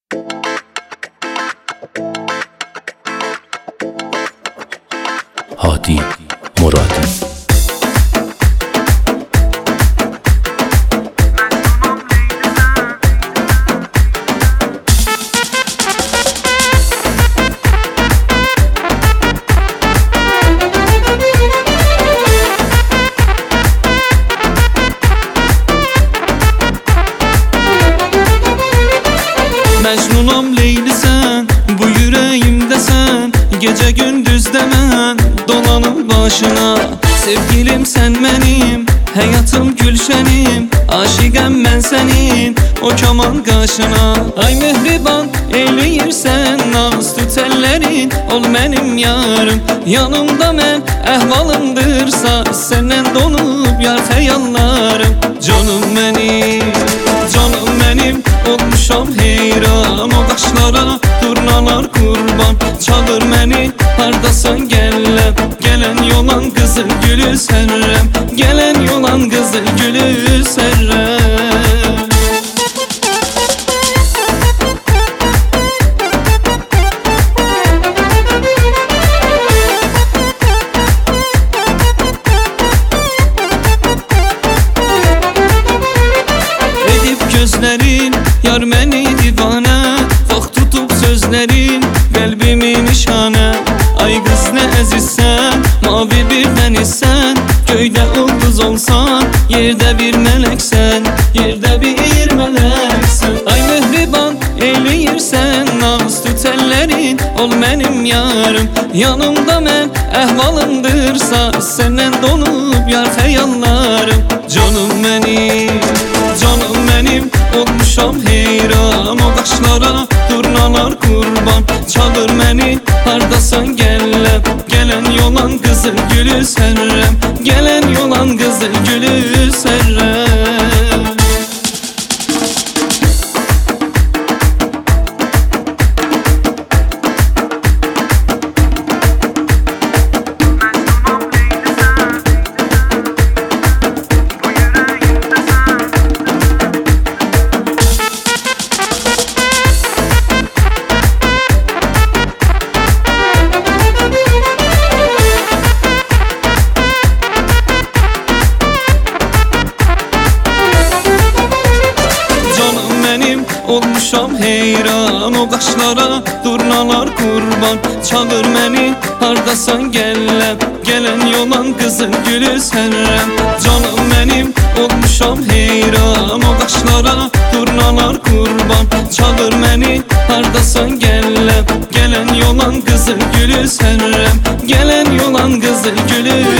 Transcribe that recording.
Hadi Muradi. Mecnunum Leyli sen, bu yüreğimde sen, gece gündüz demen dolanım başına. Sevgilim sen benim, hayatım gülşenim, aşıqəm mən senin, o kaman qaşına. Ay mehriban eyləyirsən, naz tut əllərin, ol mənim yarım. Yanımda mən əhvalımdırsa, səndən donub yar xəyallarım. Canım mənim, canım mənim, olmuşam heyran. O qaşlara durnalar qurban, çağır məni hardasan gələm. Gələn yolan qızıl gülü sərrəm, gələn yolan qızıl gülü sərrəm. Edib gözlərin yar məni divanə, vaxt tutub sözlərin qəlbimi nişanə. Ay qız nə əzizsən, mavi bir dənizsən, göydə ulduz olsan, yerdə bir mələksən, yerdə bir mələksən. Ay mehriban eyləyirsən, naz tut əllərin, ol mənim yarım. Yanımda mən əhvalımdırsa, səndən donub yar xəyallarım. Canım mənim, canım mənim, olmuşam heyran. O qaşlara durnalar qurban, çağır məni hardasan gələm. Gələn yolan qızıl gülü sərrəm, gələn yolan qızıl gülü sərrəm. Olmuşam heyran, o qaşlara durnalar qurban, çağır məni hardasan gələm. Gələn yolan qızıl gülü sərrəm. Canım mənim, olmuşam heyran, o qaşlara durnalar qurban, çağır məni hardasan gələm. Gələn yolan qızıl gülü sərrəm, gələn yolan qızıl gülü